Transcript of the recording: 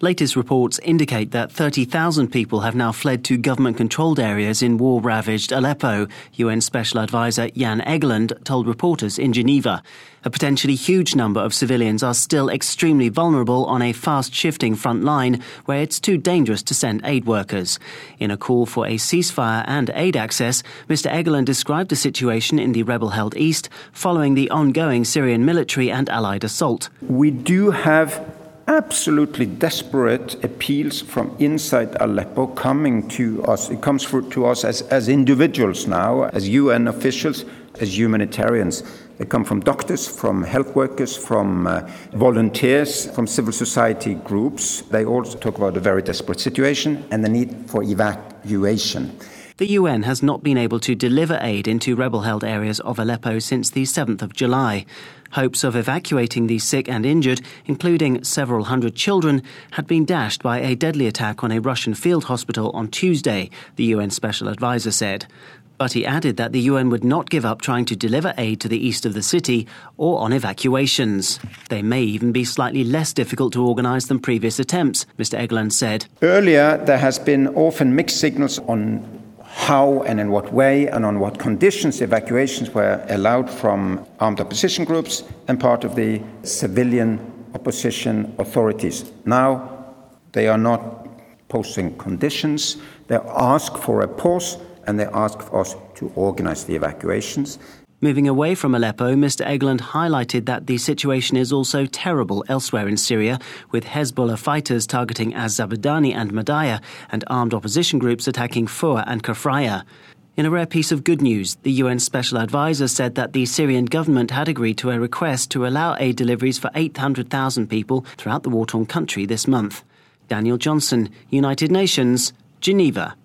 Latest reports indicate that 30,000 people have now fled to government-controlled areas in war-ravaged Aleppo, UN Special Advisor Jan Egeland told reporters in Geneva. A potentially huge number of civilians are still extremely vulnerable on a fast-shifting front line where it's too dangerous to send aid workers. In a call for a ceasefire and aid access, Mr. Egeland described the situation in the rebel-held east following the ongoing Syrian military and allied assault. We do have absolutely desperate appeals from inside Aleppo coming to us. It comes to us as individuals now, as UN officials, as humanitarians. They come from doctors, from health workers, from volunteers, from civil society groups. They also talk about a very desperate situation and the need for evacuation. The UN has not been able to deliver aid into rebel-held areas of Aleppo since the 7th of July. Hopes of evacuating the sick and injured, including several hundred children, had been dashed by a deadly attack on a Russian field hospital on Tuesday, the UN Special Advisor said. But he added that the UN would not give up trying to deliver aid to the east of the city or on evacuations. They may even be slightly less difficult to organise than previous attempts, Mr. Egeland said. Earlier, there has been often mixed signals on how and in what way and on what conditions evacuations were allowed from armed opposition groups and part of the civilian opposition authorities. Now, they are not posing conditions. They ask for a pause and they ask for us to organize the evacuations. Moving away from Aleppo, Mr. Egeland highlighted that the situation is also terrible elsewhere in Syria, with Hezbollah fighters targeting Az-Zabadani and Madaya and armed opposition groups attacking Foua and Kafraya. In a rare piece of good news, the UN Special Advisor said that the Syrian government had agreed to a request to allow aid deliveries for 800,000 people throughout the war-torn country this month. Daniel Johnson, United Nations, Geneva.